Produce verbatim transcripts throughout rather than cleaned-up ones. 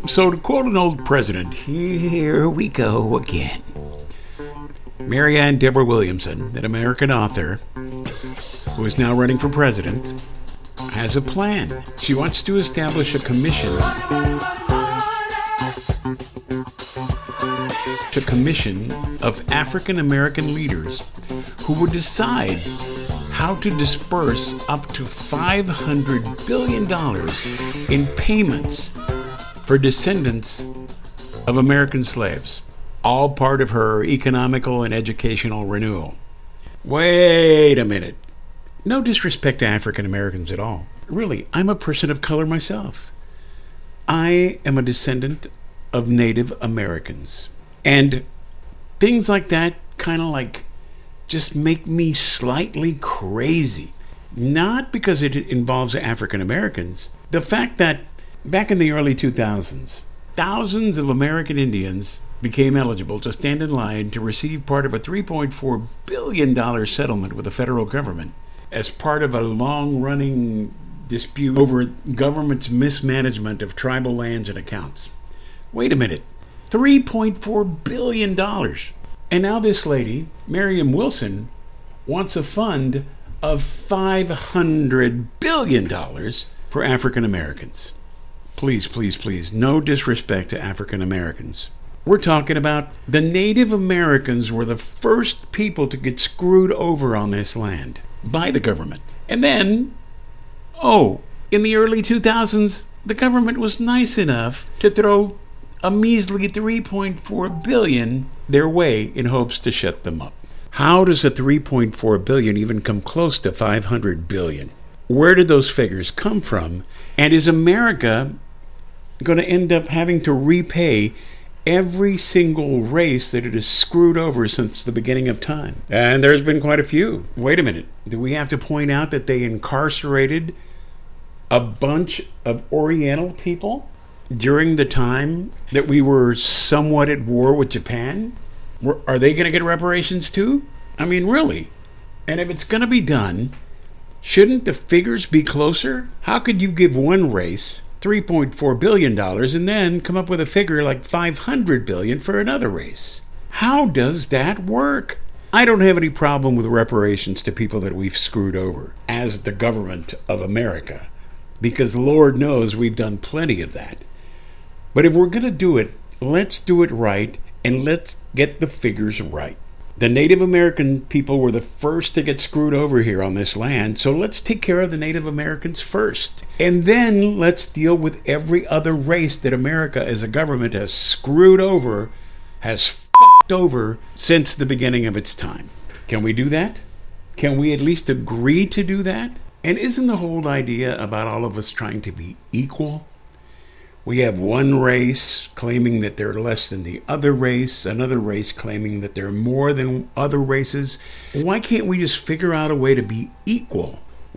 So to quote an old president, here we go again. Mary Ann Deborah Williamson, an American author who is now running for president, has a plan. She wants to establish a commission a commission of African American leaders who would decide how to disperse up to five hundred billion dollars in payments for descendants of American slaves, all part of her economical and educational renewal. Wait a minute. No disrespect to African Americans at all. Really, I'm a person of color myself. I am a descendant of Native Americans. And things like that kind of like just make me slightly crazy. Not because it involves African Americans. The fact that back in the early two thousands, thousands of American Indians became eligible to stand in line to receive part of a three point four billion dollars settlement with the federal government as part of a long-running dispute over government's mismanagement of tribal lands and accounts. Wait a minute. three point four billion dollars. And now this lady, Miriam Wilson, wants a fund of five hundred billion dollars for African Americans. Please, please, please, no disrespect to African Americans. We're talking about the Native Americans were the first people to get screwed over on this land by the government. And then, oh, in the early two thousands, the government was nice enough to throw a measly three point four billion dollars their way in hopes to shut them up. How does a three point four billion dollars even come close to five hundred billion dollars? Where did those figures come from? And is America going to end up having to repay every single race that it has screwed over since the beginning of time? And there's been quite a few. Wait a minute. Do we have to point out that they incarcerated a bunch of Oriental people during the time that we were somewhat at war with Japan? Are they going to get reparations too? I mean, really? And if it's going to be done, shouldn't the figures be closer? How could you give one race three point four billion dollars and then come up with a figure like five hundred billion dollars for another race? How does that work? I don't have any problem with reparations to people that we've screwed over as the government of America, because Lord knows we've done plenty of that. But if we're going to do it, let's do it right, and let's get the figures right. The Native American people were the first to get screwed over here on this land, so let's take care of the Native Americans first. And then let's deal with every other race that America as a government has screwed over, has fucked over since the beginning of its time. Can we do that? Can we at least agree to do that? And isn't the whole idea about all of us trying to be equal? We have one race claiming that they're less than the other race, another race claiming that they're more than other races. Why can't we just figure out a way to be equal?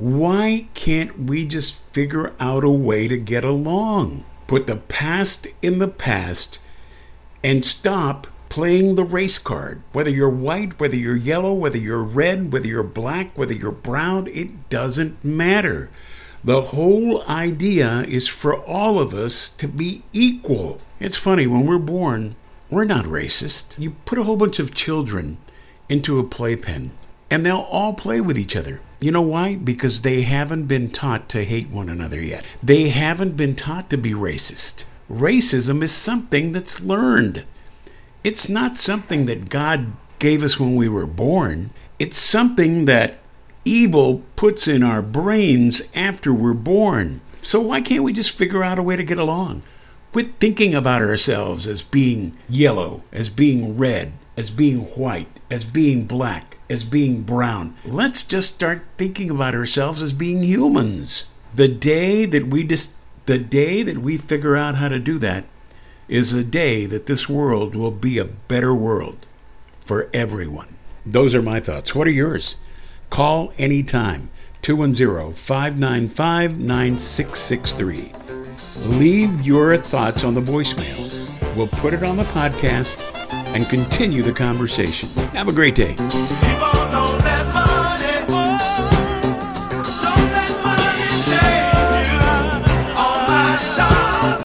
Why can't we just figure out a way to get along? Put the past in the past and stop playing the race card. Whether you're white, whether you're yellow, whether you're red, whether you're black, whether you're brown, it doesn't matter. The whole idea is for all of us to be equal. It's funny, when we're born, we're not racist. You put a whole bunch of children into a playpen, and they'll all play with each other. You know why? Because they haven't been taught to hate one another yet. They haven't been taught to be racist. Racism is something that's learned. It's not something that God gave us when we were born. It's something that evil puts in our brains after we're born. So why can't we just figure out a way to get along? Quit thinking about ourselves as being yellow, as being red, as being white, as being black, as being brown. Let's just start thinking about ourselves as being humans. The day that we just, the day that we figure out how to do that is the day that this world will be a better world for everyone. Those are my thoughts. What are yours? Call anytime, two one zero, five nine five, nine six six three. Leave your thoughts on the voicemail. We'll put it on the podcast and continue the conversation. Have a great day. People don't let